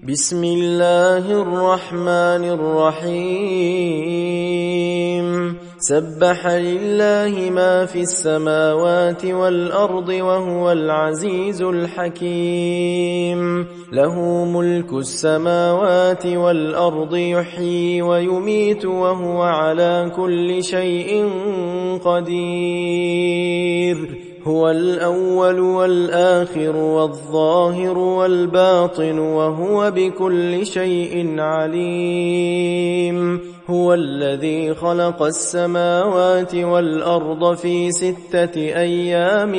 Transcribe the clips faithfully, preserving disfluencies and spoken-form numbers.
بسم الله الرحمن الرحيم سبح لله ما في السماوات والأرض وهو العزيز الحكيم له ملك السماوات والأرض يحيي ويميت وهو على كل شيء قدير هو الأول والآخر والظاهر والباطن وهو بكل شيء عليم هو الذي خلق السماوات والأرض في ستة أيام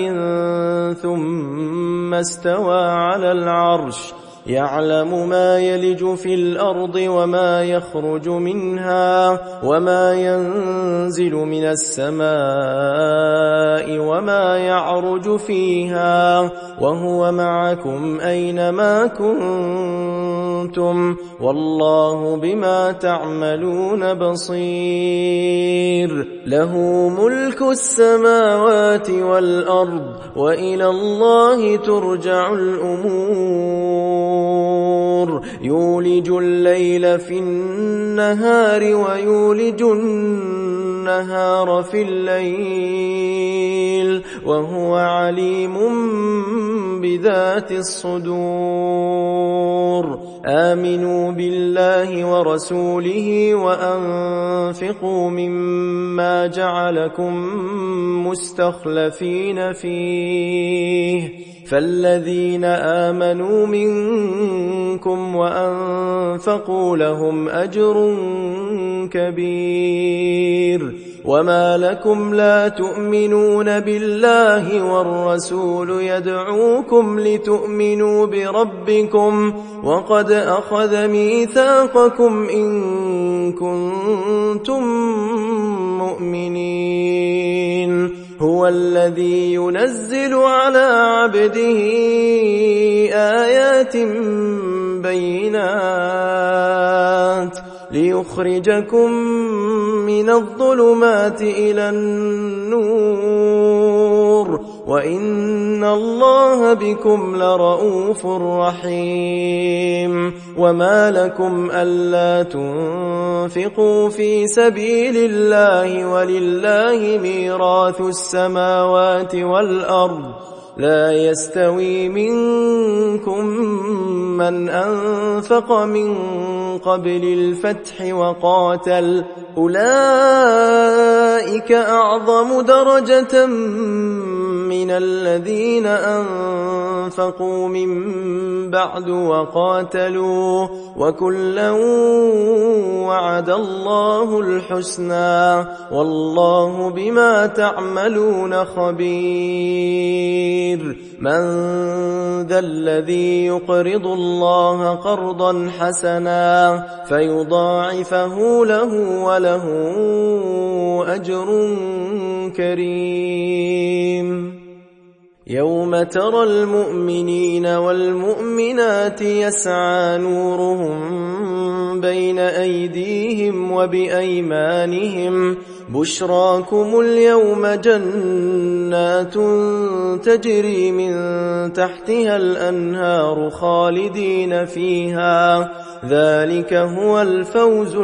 ثم استوى على العرش يعلم ما يلج في الأرض وما يخرج منها وما ينزل من السماء وما يعرج فيها وهو معكم أينما كنتم والله بما تعملون بصير له ملك السماوات والأرض وإلى الله ترجع الأمور يولج الليل في النهار ويولج النهار في الليل وهو عليم بذات الصدور آمنوا بالله ورسوله وأنفقوا مما جعلكم مستخلفين فيه فالذين آمنوا منكم وأنفقوا لهم أجر كبير وما لكم لا تؤمنون بالله والرسول يدعوكم لتؤمنوا بربكم وقد أخذ ميثاقكم إن كنتم مؤمنين هو الذي ينزل على عبده آيات بينات ليخرجكم من الظلمات إلى النور وإن الله بكم لرؤوف رحيم وما لكم ألا تنفقوا في سبيل الله ولله ميراث السماوات والأرض لا يستوي منكم من أنفق من قبل الفتح وقاتل أولئك أعظم درجة من الذين أنفقوا من بعد وقاتلوا وكلا وعد الله الحسنى والله بما تعملون خبير من ذا الذي يقرض الله قرضا حسنا فيضاعفه له وله أجر كريم يوم ترى المؤمنين والمؤمنات يسعى نورهم بين أيديهم وبأيمانهم بشراكم اليوم جنات تجري من تحتها الأنهار خالدين فيها ذلك هو الفوز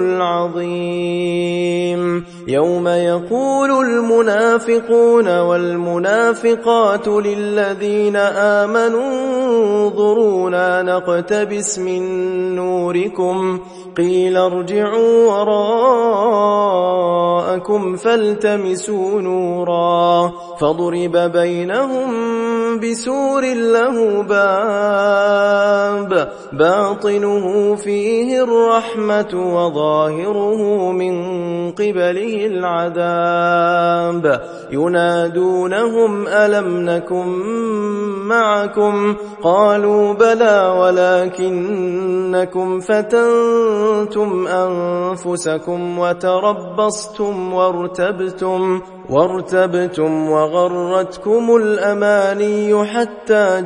العظيم يوم يقول المنافقون والمنافقات للذين آمنوا انظرونا نقتبس من نوركم قيل ارجعوا وراءكم فالتمسوا نورا فضرب بينهم بسور له باب باطنه فيه الرحمة وظاهره من قبله العذاب ينادونهم ألم نكن معكم قالوا بلى ولكنكم فتنتم أنفسكم وتربصتم وارتبتم وارتبتم وغرتكم الأماني حتى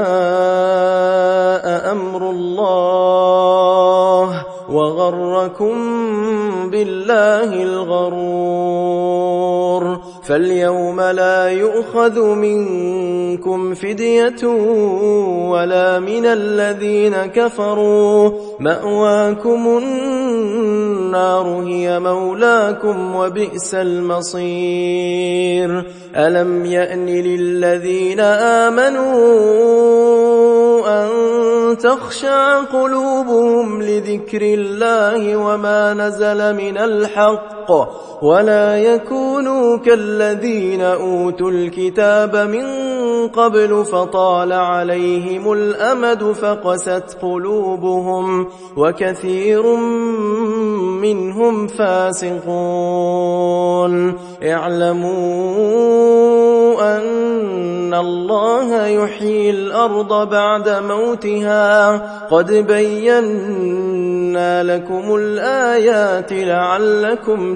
جاء أمر الله وغركم بالله الغرور فاليوم لا يؤخذ منكم فدية ولا من الذين كفروا، مأواكم النار هي مولاكم وبئس المصير. ألم يأن للذين آمنوا أن تخشع قلوبهم لذكر الله وما نزل من الحق، ولا يكونوا كالذين أوتوا الكتاب من قبل فطال عليهم الأمد فقست قلوبهم وكثير منهم فاسقون. اعلموا أن الله يحيي الأرض بعد موتها، قد بينا لكم الآيات لعلكم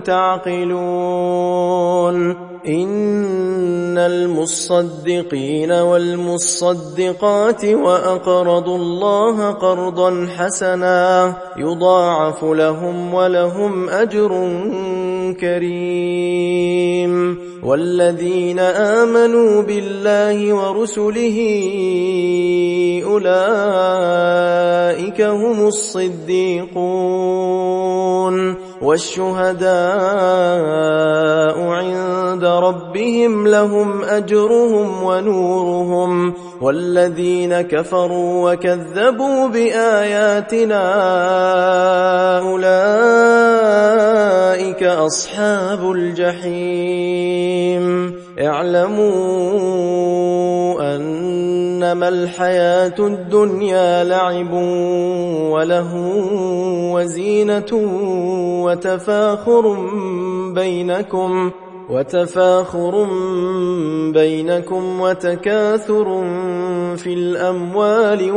تعقلون. إن المصدقين والمصدقات وأقرضوا الله قرضا حسنا يضاعف لهم ولهم أجر كريم. والذين آمنوا بالله ورسله أولئك هم الصديقون والشهداء عند ربهم لهم أجرهم ونورهم. والذين كفروا وكذبوا بآياتنا أولئك أصحاب الجحيم. اعلموا أنما الحياة الدنيا لعب ولهو وزينة وتفاخر بينكم وتفاخر بينكم وتكاثر في الأموال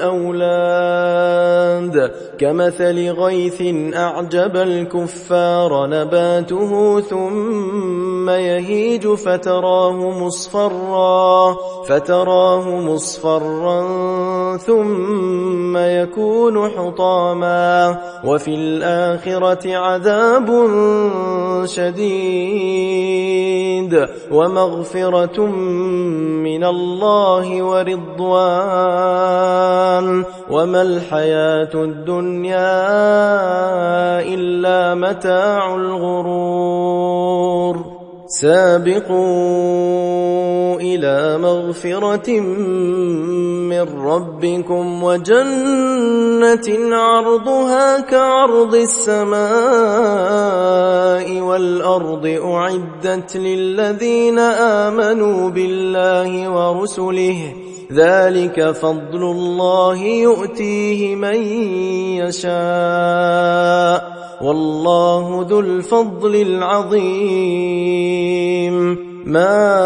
والأولاد كمثل غيث أعجب الكفار نباته ثم يهيج فتراه مصفرا فتراه مصفرا ثم يكون حطاما وفي الآخرة عذاب شديد ومغفرة من الله ورضوان وما الحياة الدنيا إلا متاع الغرور. سابقوا إلى مغفرة من ربكم وجنة عرضها كعرض السماء والأرض أعدت للذين آمنوا بالله ورسله ذلك فضل الله يؤتيه من يشاء والله ذو الفضل العظيم. ما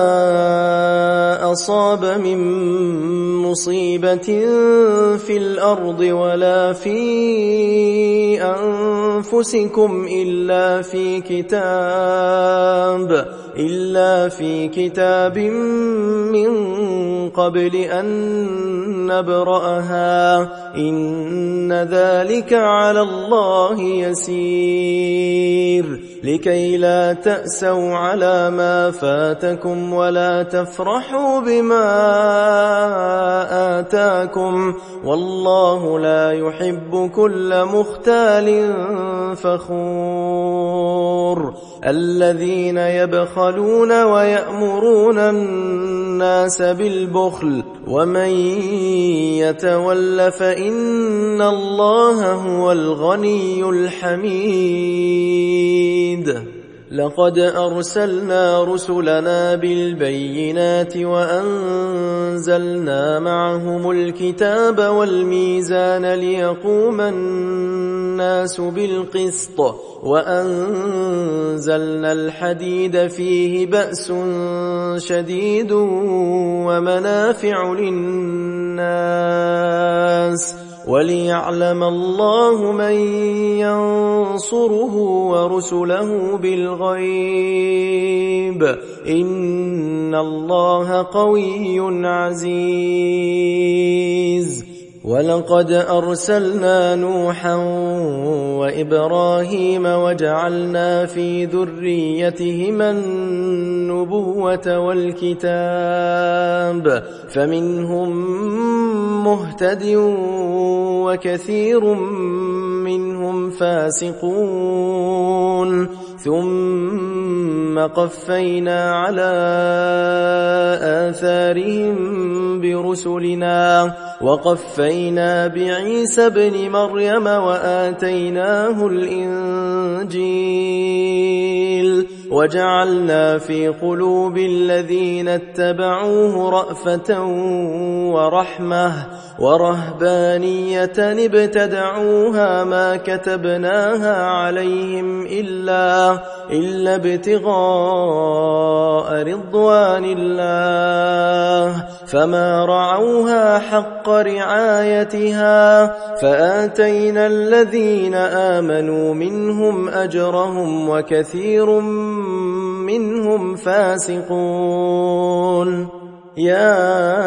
أصاب من مصيبة في الأرض ولا في أنفسكم إلا في كتاب إلا في كتاب من قبل أن نبرأها إن ذلك على الله يسير. لكي لا تأسوا على ما فاتكم ولا تفرحوا بما آتاكم والله لا يحب كل مختال فخور. الذين يبخلون ويأمرون الناس بالبخل ومن يتول فإن الله هو الغني الحميد. لقد أرسلنا رسلنا بالبينات وأنزلنا معهم الكتاب والميزان ليقوم الناس بالقسط وأنزلنا الحديد فيه بأس شديد ومنافع للناس وليعلم الله من ينصره ورسله بالغيب إن الله قوي عزيز. ولقد أرسلنا نوحا وإبراهيم وجعلنا في ذريتهما النبوة والكتاب فمنهم مهتد وكثير منهم فاسقون ثم قفينا على آثارهم برسلنا وقفينا بعيسى ابن مريم وآتيناه الإنجيل وجعلنا في قلوب الذين اتبعوه رأفة ورحمة ورهبانية ابتدعوها ما كتبناها عليهم إلا, إلا ابتغاء رضوان الله فما رعوها حق رعايتها فآتينا الذين آمنوا منهم أجرهم وكثير منهم فاسقون يا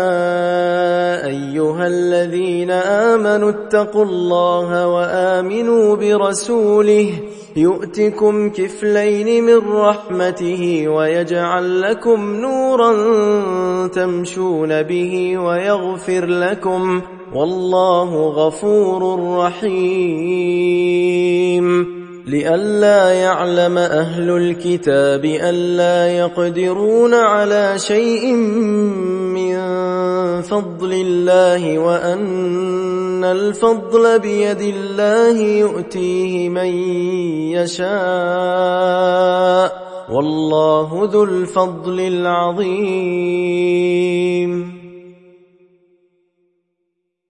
أيها الذين آمنوا اتقوا الله وآمنوا برسوله يؤتكم كفلين من رحمته ويجعل لكم نورا تمشون به ويغفر لكم والله غفور رحيم لئلا يعلم أهل الكتاب ألا يقدرون على شيء من فضل الله وأن الفضل بيد الله يؤتيه من يشاء والله ذو الفضل العظيم.